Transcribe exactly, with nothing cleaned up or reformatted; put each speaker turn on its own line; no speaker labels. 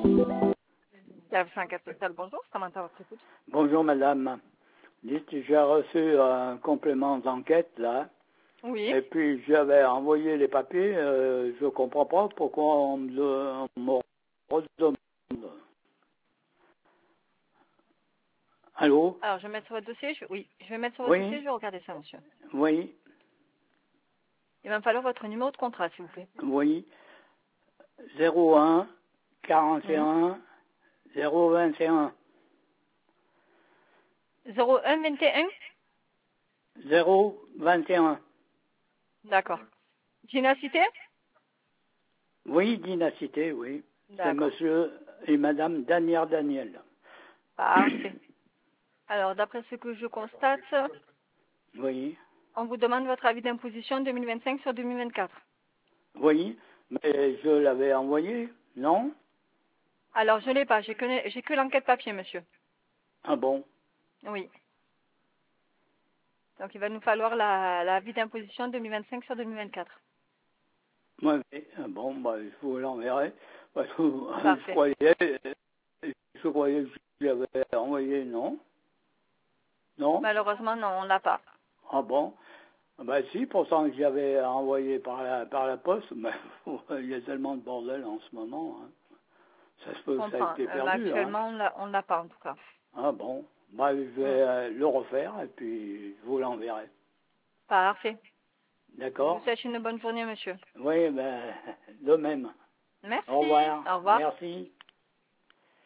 Service enquête sociale, bonjour, Samantha, à votre écoute.
Bonjour madame. Dites, j'ai reçu un complément d'enquête là.
Oui.
Et puis j'avais envoyé les papiers, euh, je comprends pas pourquoi on me, on me redemande. Allô?
Alors, je vais mettre sur votre dossier, je... oui, je vais mettre sur votre
Oui?
dossier, je vais regarder ça, monsieur.
Oui?
Il va me falloir votre numéro de contrat, s'il vous plaît.
Oui? zéro un quarante et
Mmh.
un zéro vingt et un
zéro un vingt et un
zéro vingt et un.
D'accord. Ginacité?
Oui, Dynacité, oui. C'est
D'accord.
monsieur et madame Daniel Daniel.
Parfait. Alors, d'après ce que je constate,
Oui?
on vous demande votre avis d'imposition deux mille vingt-cinq sur deux mille vingt-quatre.
Oui, mais je l'avais envoyé, non?
Alors, je ne l'ai pas, j'ai que, j'ai que l'enquête papier, monsieur.
Ah bon?
Oui. Donc, il va nous falloir la, l'avis d'imposition deux mille vingt-cinq sur deux mille vingt-quatre.
Oui, oui. Ah bon, bah, je vous l'enverrai. Parce que je
Parfait.
croyais, je croyais que je l'avais envoyé, non? Non?
Malheureusement, non, on l'a pas.
Ah bon? Ah bah si, pourtant que j'avais envoyé par la, par la poste, mais il y a tellement de bordel en ce moment. Hein. Ça se
Je
peut que ça a
comprends.
été
Euh, mais
perdu, hein.
actuellement, on l'a, on l'a pas, en tout cas.
Ah bon? Bah, je vais
Mm.
euh, le refaire et puis je vous l'enverrai.
Parfait. Je vous
D'accord?
souhaite une bonne journée, monsieur.
Oui, ben, de même.
Merci.
Au revoir.
Au revoir.
Merci.